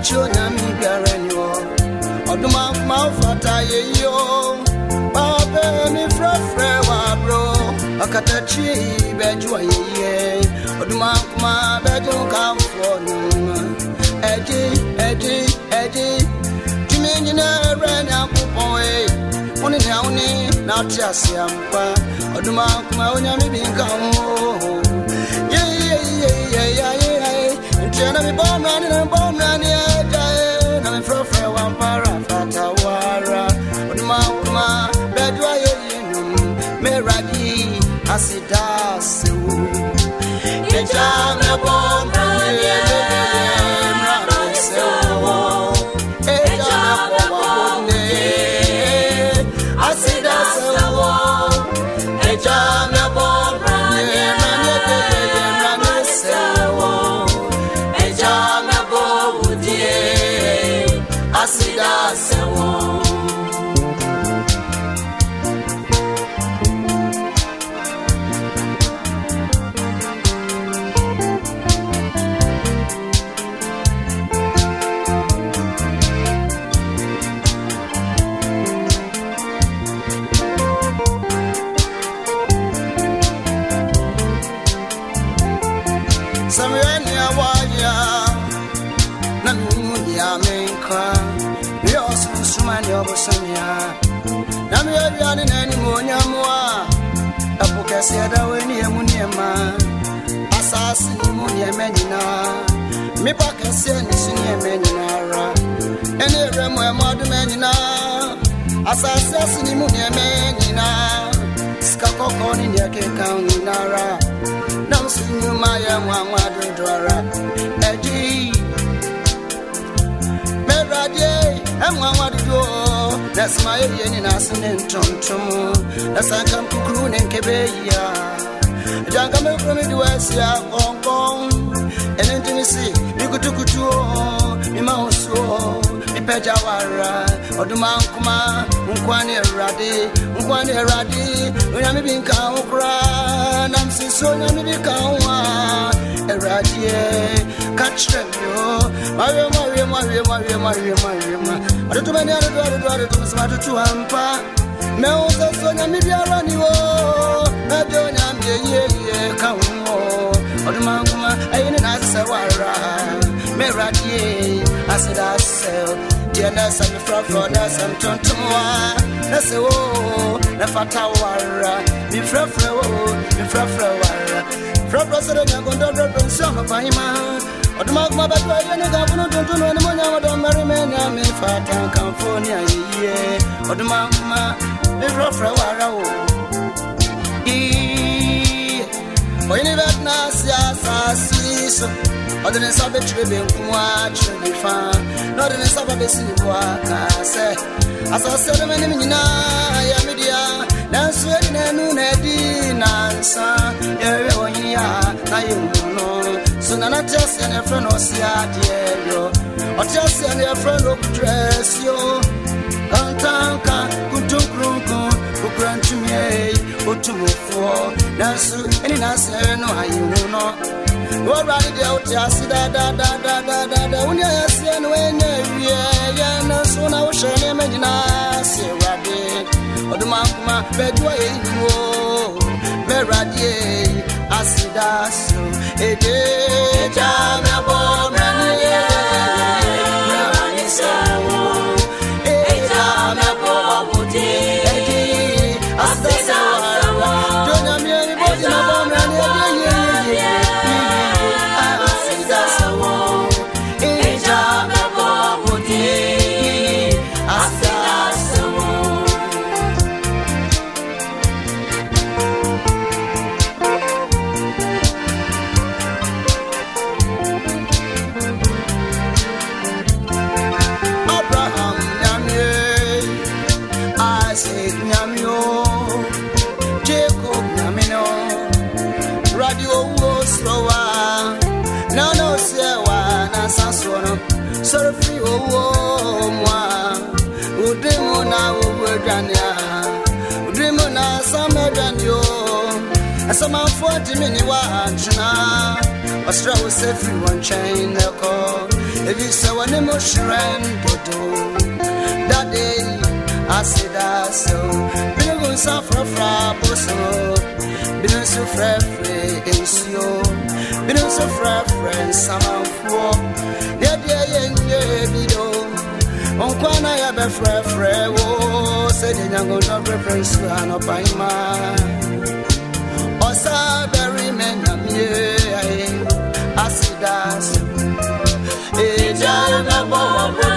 Chonami Garanyo, Oduma Malfata yo, Baba mi frafrewa bro, Akatachi Bejua ye, Oduma Ma Bejo come for Eddie, Jimena ran up boy, only Downy, not just Yampa, Oduma Maonyami become. Jenny bomb running and bomb running, I'm from one Parafatawara, Mama, Bedway, Meradi, Asidas, Ejana bomb Siada weni emuniema asasi emuniemena mi pakase ni sini emenara ene remo emadu menina asasi asini emuniemena skakoko ni yake kaunara namsinu maya mwa dodora eji meradie emwa dodo nasma yeni nasine ntontom nasankam kukuru nenkebeya janga me from the west ya gongong enentinisi nikutukutu mima oso ipejawara oduma nkuma nkwani erade onyame binka okra namsiso onyame binka wa erade kachrebyo mawe adutumani adu smatutu ampa meuza sonya mibiara niwo adonya miye kawo odumanguma ayini nasewara meradie asida sel diana sami frafro na samtontomwa nasewo na fatawara mi frafrawara frafro sere nyagondo do nsama paima odumanguma batwa yene gabuno tontono ni monya wado marimenya mi fata California ye odumanguma mi frafrawara o Oyini vetna siasa siso Odene sabe trebe nkumwa trebe fa Nodene sabe besi waka se Asase meni minyina ya media Nansu edine nunedi nansa Yewe onyiya na yemuno Sunana tiasi ane friend osia diyo Otiasi ane friend okudress yo Kantanka kutunkrunku Kukrantumye Otumufo Nansu eni nansu no ayuno Already the out yasi da Unya yasi enu enye ya nansu na ushene menina sirade Odumanguma bedwa yewo Meradie asidasu Ede jame bomrani Merani sawo Ede jame bomuti Ede asidasu Donya mieni bodi na bomrani Sorry free mwa Udrimu na uwedania Udrimu na samedanyo Asama mfuati mini wa anchina Ostra use free one chain neko If you saw an emotion, that day I said that so. Bill suffer from Bosso, Bill so free in Sio, Bill so free, some for the day, Bido. On Kwana ya be free, oh, said the young old reference to an opaima. Osa berry men, I said that.